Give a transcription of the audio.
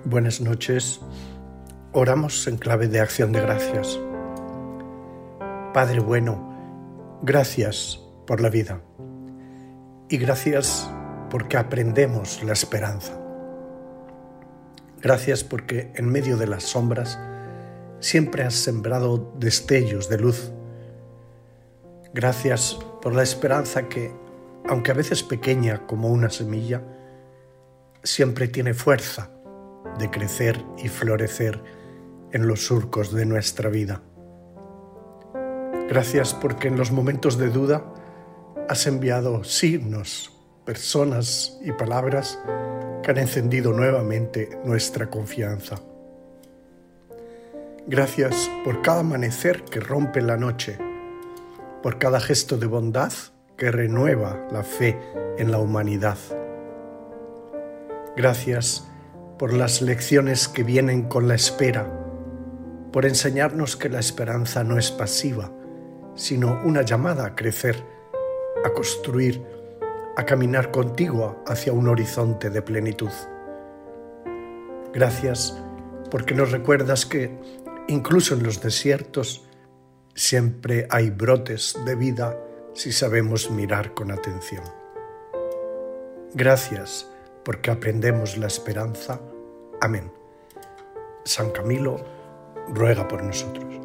Buenas noches. Oramos en clave de acción de gracias. Padre bueno, gracias por la vida y gracias porque aprendemos la esperanza. Gracias porque en medio de las sombras siempre has sembrado destellos de luz. Gracias por la esperanza que, aunque a veces pequeña como una semilla, siempre tiene fuerza de crecer y florecer en los surcos de nuestra vida. Gracias porque en los momentos de duda has enviado signos, personas y palabras que han encendido nuevamente nuestra confianza. Gracias por cada amanecer que rompe la noche, por cada gesto de bondad que renueva la fe en la humanidad. Gracias por las lecciones que vienen con la espera, por enseñarnos que la esperanza no es pasiva, sino una llamada a crecer, a construir, a caminar contigo hacia un horizonte de plenitud. Gracias porque nos recuerdas que, incluso en los desiertos, siempre hay brotes de vida si sabemos mirar con atención. Gracias porque aprendemos la esperanza. Amén. San Camilo ruega por nosotros.